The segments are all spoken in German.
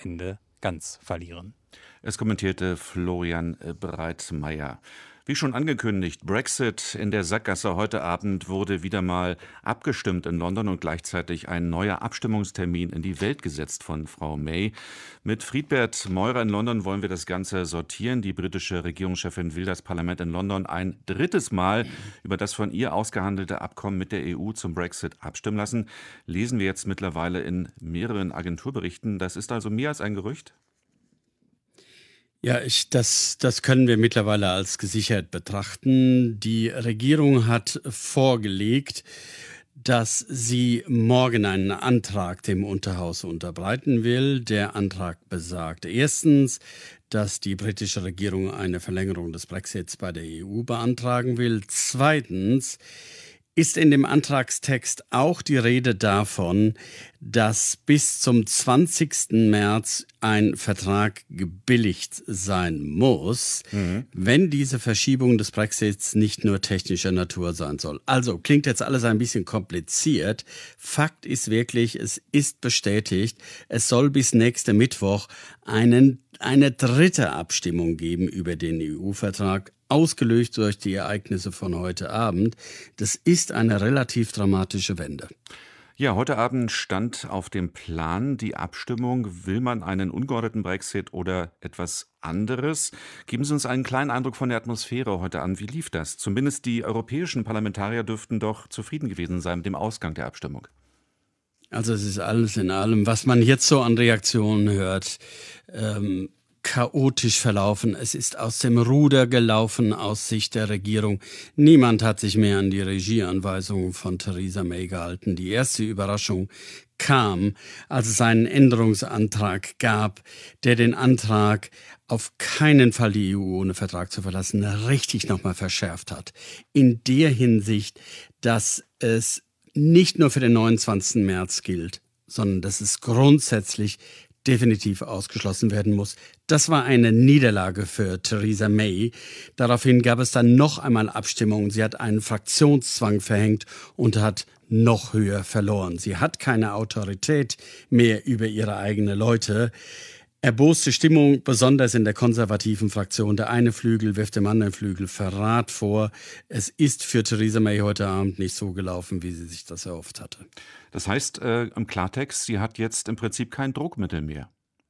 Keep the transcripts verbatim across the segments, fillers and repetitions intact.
Ende ganz verlieren. Es kommentierte Florian Breitmeier. Wie schon angekündigt, Brexit in der Sackgasse. Heute Abend wurde wieder mal abgestimmt in London und gleichzeitig ein neuer Abstimmungstermin in die Welt gesetzt von Frau May. Mit Friedbert Meurer in London wollen wir das Ganze sortieren. Die britische Regierungschefin will das Parlament in London ein drittes Mal über das von ihr ausgehandelte Abkommen mit der E U zum Brexit abstimmen lassen. Lesen wir jetzt mittlerweile in mehreren Agenturberichten. Das ist also mehr als ein Gerücht? Ja, ich, das, das können wir mittlerweile als gesichert betrachten. Die Regierung hat vorgelegt, dass sie morgen einen Antrag dem Unterhaus unterbreiten will. Der Antrag besagt erstens, dass die britische Regierung eine Verlängerung des Brexits bei der E U beantragen will. Zweitens ist in dem Antragstext auch die Rede davon, dass bis zum zwanzigsten März ein Vertrag gebilligt sein muss, mhm. wenn diese Verschiebung des Brexits nicht nur technischer Natur sein soll. Also klingt jetzt alles ein bisschen kompliziert. Fakt ist wirklich, es ist bestätigt, es soll bis nächsten Mittwoch einen, eine dritte Abstimmung geben über den E U-Vertrag, ausgelöst durch die Ereignisse von heute Abend. Das ist eine relativ dramatische Wende. Ja, heute Abend stand auf dem Plan die Abstimmung. Will man einen ungeordneten Brexit oder etwas anderes? Geben Sie uns einen kleinen Eindruck von der Atmosphäre heute an. Wie lief das? Zumindest die europäischen Parlamentarier dürften doch zufrieden gewesen sein mit dem Ausgang der Abstimmung. Also es ist alles in allem, was man jetzt so an Reaktionen hört, ähm, chaotisch verlaufen. Es ist aus dem Ruder gelaufen aus Sicht der Regierung. Niemand hat sich mehr an die Regieanweisungen von Theresa May gehalten. Die erste Überraschung kam, als es einen Änderungsantrag gab, der den Antrag, auf keinen Fall die E U ohne Vertrag zu verlassen, richtig nochmal verschärft hat. In der Hinsicht, dass es nicht nur für den neunundzwanzigsten März gilt, sondern dass es grundsätzlich definitiv ausgeschlossen werden muss. Das war eine Niederlage für Theresa May. Daraufhin gab es dann noch einmal Abstimmungen. Sie hat einen Fraktionszwang verhängt und hat noch höher verloren. Sie hat keine Autorität mehr über ihre eigenen Leute. Erboste Stimmung, besonders in der konservativen Fraktion. Der eine Flügel wirft dem anderen Flügel Verrat vor. Es ist für Theresa May heute Abend nicht so gelaufen, wie sie sich das erhofft hatte. Das heißt äh, im Klartext, sie hat jetzt im Prinzip kein Druckmittel mehr.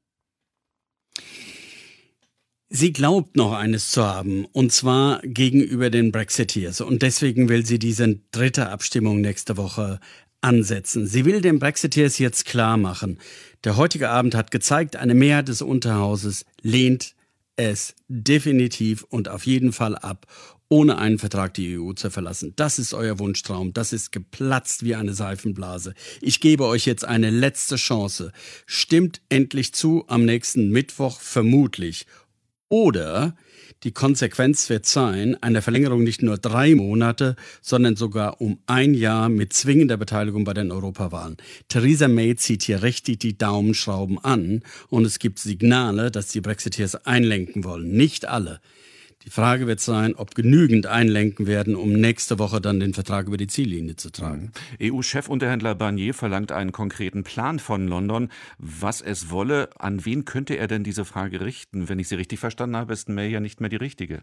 Sie glaubt noch eines zu haben, und zwar gegenüber den Brexiteers. Und deswegen will sie diese dritte Abstimmung nächste Woche ansetzen. Sie will den Brexiteers jetzt klar machen. Der heutige Abend hat gezeigt, eine Mehrheit des Unterhauses lehnt es definitiv und auf jeden Fall ab, ohne einen Vertrag die E U zu verlassen. Das ist euer Wunschtraum. Das ist geplatzt wie eine Seifenblase. Ich gebe euch jetzt eine letzte Chance. Stimmt endlich zu am nächsten Mittwoch vermutlich. Oder die Konsequenz wird sein, eine Verlängerung nicht nur drei Monate, sondern sogar um ein Jahr mit zwingender Beteiligung bei den Europawahlen. Theresa May zieht hier richtig die Daumenschrauben an und es gibt Signale, dass die Brexiteers einlenken wollen. Nicht alle. Die Frage wird sein, ob genügend einlenken werden, um nächste Woche dann den Vertrag über die Ziellinie zu tragen. E U-Chefunterhändler Barnier verlangt einen konkreten Plan von London, was es wolle. An wen könnte er denn diese Frage richten? Wenn ich sie richtig verstanden habe, ist May ja nicht mehr die richtige.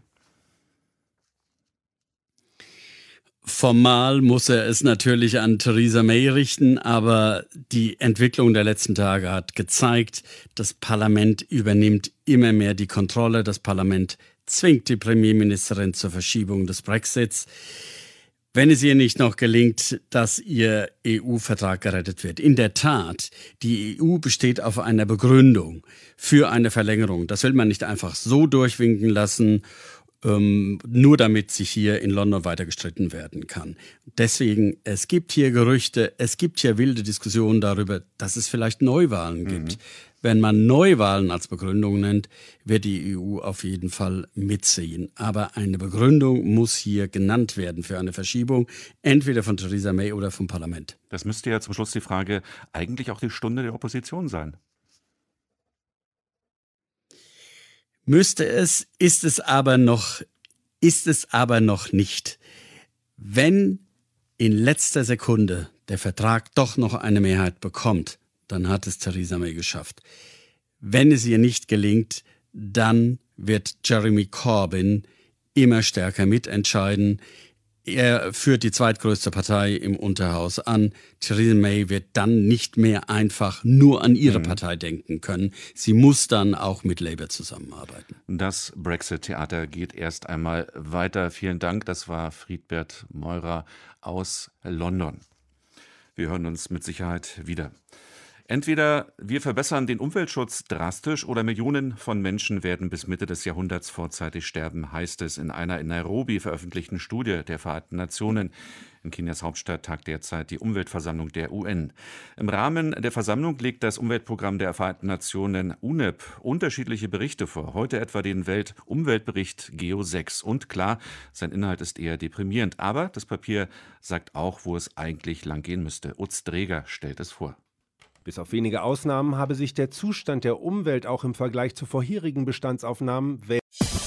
Formal muss er es natürlich an Theresa May richten, aber die Entwicklung der letzten Tage hat gezeigt, das Parlament übernimmt immer mehr die Kontrolle. Das Parlament zwingt die Premierministerin zur Verschiebung des Brexits, wenn es ihr nicht noch gelingt, dass ihr E U-Vertrag gerettet wird. In der Tat, die E U besteht auf einer Begründung für eine Verlängerung. Das will man nicht einfach so durchwinken lassen, ähm, nur damit sich hier in London weiter gestritten werden kann. Deswegen, es gibt hier Gerüchte, es gibt hier wilde Diskussionen darüber, dass es vielleicht Neuwahlen gibt. Mhm. Wenn man Neuwahlen als Begründung nennt, wird die E U auf jeden Fall mitziehen. Aber eine Begründung muss hier genannt werden für eine Verschiebung, entweder von Theresa May oder vom Parlament. Das müsste ja zum Schluss die Frage eigentlich auch die Stunde der Opposition sein. Müsste es, ist es aber noch, ist es aber noch nicht. Wenn in letzter Sekunde der Vertrag doch noch eine Mehrheit bekommt, dann hat es Theresa May geschafft. Wenn es ihr nicht gelingt, dann wird Jeremy Corbyn immer stärker mitentscheiden. Er führt die zweitgrößte Partei im Unterhaus an. Theresa May wird dann nicht mehr einfach nur an ihre mhm. Partei denken können. Sie muss dann auch mit Labour zusammenarbeiten. Das Brexit-Theater geht erst einmal weiter. Vielen Dank. Das war Friedbert Meurer aus London. Wir hören uns mit Sicherheit wieder. Entweder wir verbessern den Umweltschutz drastisch oder Millionen von Menschen werden bis Mitte des Jahrhunderts vorzeitig sterben, heißt es in einer in Nairobi veröffentlichten Studie der Vereinten Nationen. In Kenias Hauptstadt tagt derzeit die Umweltversammlung der U N. Im Rahmen der Versammlung legt das Umweltprogramm der Vereinten Nationen U N E P unterschiedliche Berichte vor. Heute etwa den Weltumweltbericht Geo sechs. Und klar, sein Inhalt ist eher deprimierend. Aber das Papier sagt auch, wo es eigentlich langgehen müsste. Utz Dreger stellt es vor. Bis auf wenige Ausnahmen habe sich der Zustand der Umwelt auch im Vergleich zu vorherigen Bestandsaufnahmen weltweit